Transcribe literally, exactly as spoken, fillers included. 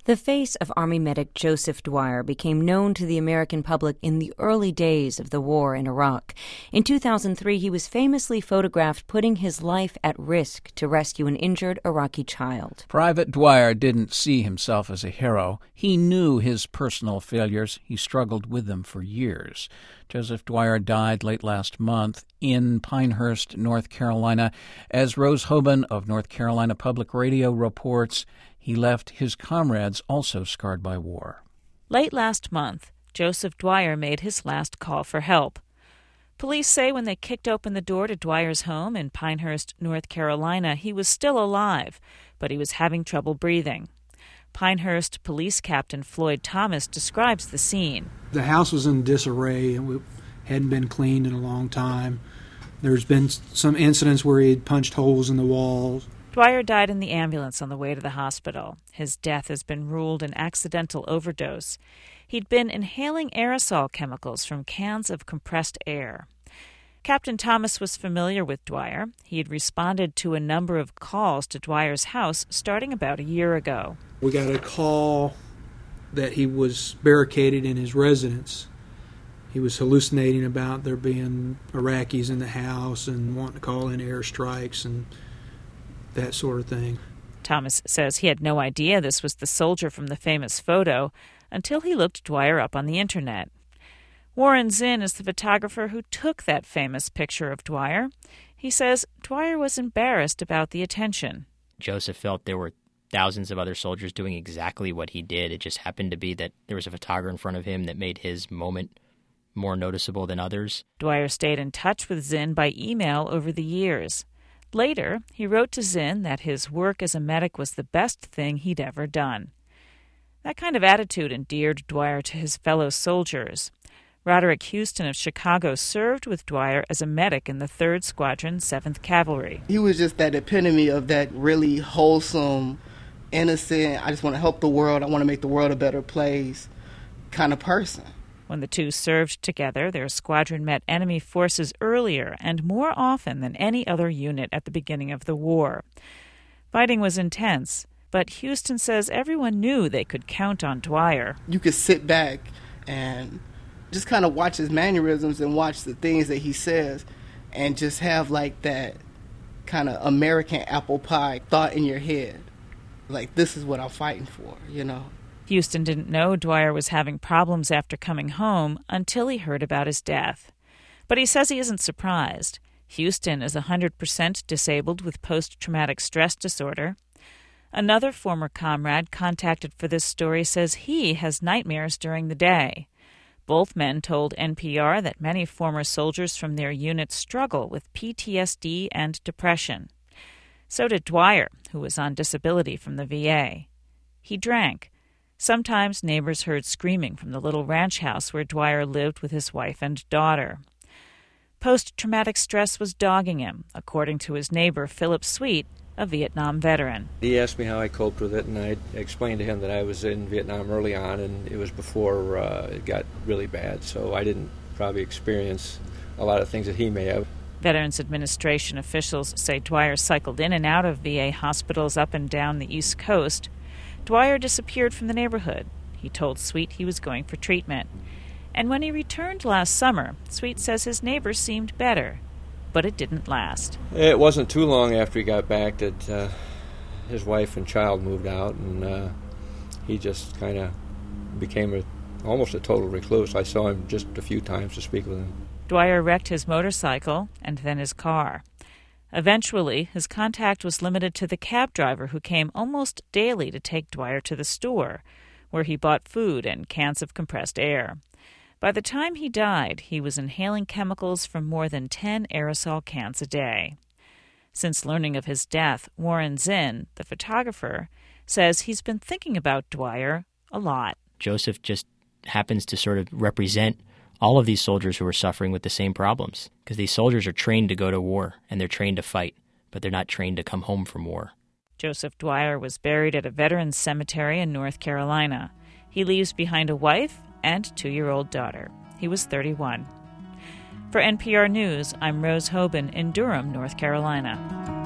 The face of Army medic Joseph Dwyer became known to the American public in the early days of the war in Iraq. In two thousand three, he was famously photographed putting his life at risk to rescue an injured Iraqi child. Private Dwyer didn't see himself as a hero. He knew his personal failures. He struggled with them for years. Joseph Dwyer died late last month in Pinehurst, North Carolina. As Rose Hoban of North Carolina Public Radio reports, he left his comrades also scarred by war. Late last month, Joseph Dwyer made his last call for help. Police say when they kicked open the door to Dwyer's home in Pinehurst, North Carolina, he was still alive, but he was having trouble breathing. Pinehurst Police Captain Floyd Thomas describes the scene. The house was in disarray and it hadn't been cleaned in a long time. There's been some incidents where he had punched holes in the walls. Dwyer died in the ambulance on the way to the hospital. His death has been ruled an accidental overdose. He'd been inhaling aerosol chemicals from cans of compressed air. Captain Thomas was familiar with Dwyer. He had responded to a number of calls to Dwyer's house starting about a year ago. We got a call that he was barricaded in his residence. He was hallucinating about there being Iraqis in the house and wanting to call in airstrikes and that sort of thing. Thomas says he had no idea this was the soldier from the famous photo until he looked Dwyer up on the internet. Warren Zinn is the photographer who took that famous picture of Dwyer. He says Dwyer was embarrassed about the attention. Joseph felt there were thousands of other soldiers doing exactly what he did. It just happened to be that there was a photographer in front of him that made his moment more noticeable than others. Dwyer stayed in touch with Zinn by email over the years. Later, he wrote to Zinn that his work as a medic was the best thing he'd ever done. That kind of attitude endeared Dwyer to his fellow soldiers. Roderick Houston of Chicago served with Dwyer as a medic in the third Squadron, seventh Cavalry. He was just that epitome of that really wholesome, innocent, I just want to help the world, I want to make the world a better place kind of person. When the two served together, their squadron met enemy forces earlier and more often than any other unit at the beginning of the war. Fighting was intense, but Houston says everyone knew they could count on Dwyer. You could sit back and just kind of watch his mannerisms and watch the things that he says and just have like that kind of American apple pie thought in your head. Like, this is what I'm fighting for, you know. Houston didn't know Dwyer was having problems after coming home until he heard about his death. But he says he isn't surprised. Houston is one hundred percent disabled with post-traumatic stress disorder. Another former comrade contacted for this story says he has nightmares during the day. Both men told N P R that many former soldiers from their units struggle with P T S D and depression. So did Dwyer, who was on disability from the V A. He drank. Sometimes neighbors heard screaming from the little ranch house where Dwyer lived with his wife and daughter. Post-traumatic stress was dogging him, according to his neighbor Philip Sweet, a Vietnam veteran. He asked me how I coped with it, and I explained to him that I was in Vietnam early on, and it was before uh, it got really bad, so I didn't probably experience a lot of things that he may have. Veterans Administration officials say Dwyer cycled in and out of V A hospitals up and down the East Coast. Dwyer disappeared from the neighborhood. He told Sweet he was going for treatment. And when he returned last summer, Sweet says his neighbor seemed better. But it didn't last. It wasn't too long after he got back that uh, his wife and child moved out, and uh, he just kind of became a, almost a total recluse. I saw him just a few times to speak with him. Dwyer wrecked his motorcycle and then his car. Eventually, his contact was limited to the cab driver who came almost daily to take Dwyer to the store, where he bought food and cans of compressed air. By the time he died, he was inhaling chemicals from more than ten aerosol cans a day. Since learning of his death, Warren Zinn, the photographer, says he's been thinking about Dwyer a lot. Joseph just happens to sort of represent all of these soldiers who are suffering with the same problems, because these soldiers are trained to go to war and they're trained to fight, but they're not trained to come home from war. Joseph Dwyer was buried at a veterans cemetery in North Carolina. He leaves behind a wife and two-year-old daughter. He was thirty-one. For N P R News, I'm Rose Hoban in Durham, North Carolina.